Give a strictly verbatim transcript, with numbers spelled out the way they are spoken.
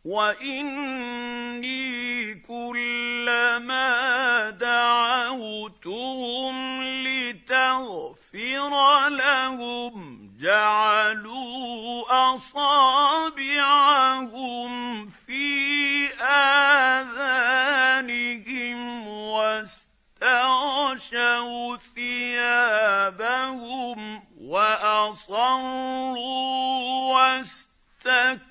وإني كلما دعوتهم لتغفر لهم جعلوا أصابعهم في آذانهم واستغشوا ثيابهم وأصروا واستكبروا